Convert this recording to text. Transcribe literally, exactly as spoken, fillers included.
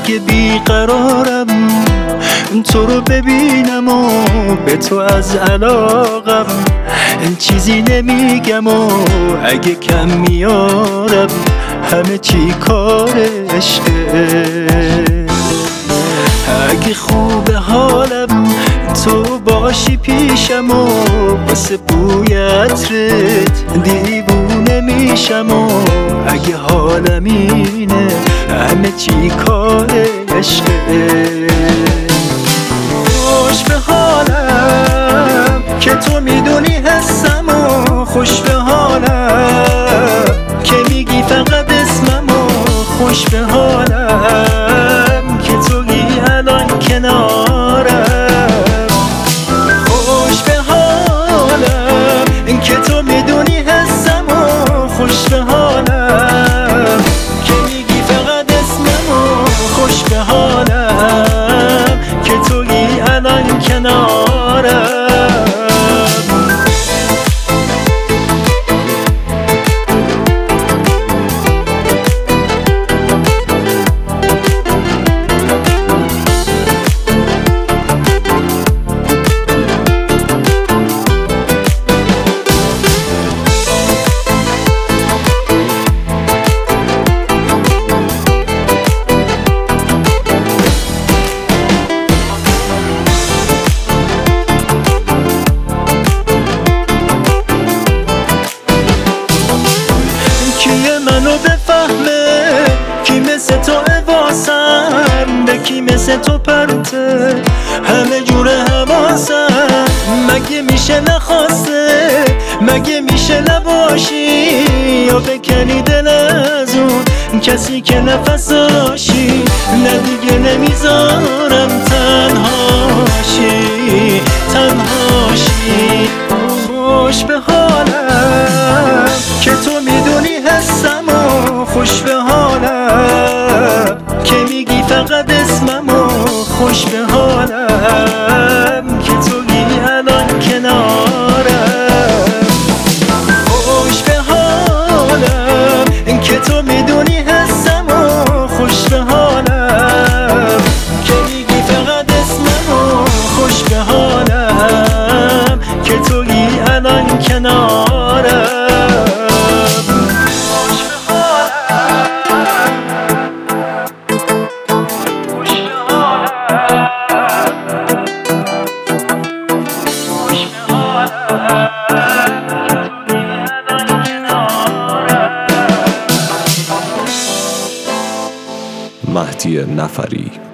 اگه بیقرارم تو رو ببینم و به تو از علاقم چیزی نمیگم و اگه کم میارم همه چی کار عشقه. اگه خوب حالم تو باشی پیشم و واسه بوی عطرت دیوونه میشم و اگه حالم اینه همه چی کار عشقه. خوش به حالم که تو میدونی حسم و خوش به حالم که میگی فقط اسمم و خوش به حالم که تویی الان کنارم. خوش به حالم که تو میدونی حسم و خوش به حالم که میگی فقط اسمم و خوش به حالم که تویی الان کنارم. منو بفهمه کی مثل تو واسم به کی مثل تو پرته همه جور حواسم. مگه میشه نخواسته مگه میشه نباشی یا بکنی دل از اون کسی که نفس داشی. نه دیگه نمیذارم تنهاشی تنهاشی. خوش به حالم که تو میدونی حسم و خوش به حالم که میگی فقط اسمم و خوش به حالم که تویی الان کنارم. خوش به حالم که تو میدونی حسم و خوش به حالم که میگی فقط اسمم و خوش به حالم که تویی الان کنارم. مهدی نفری.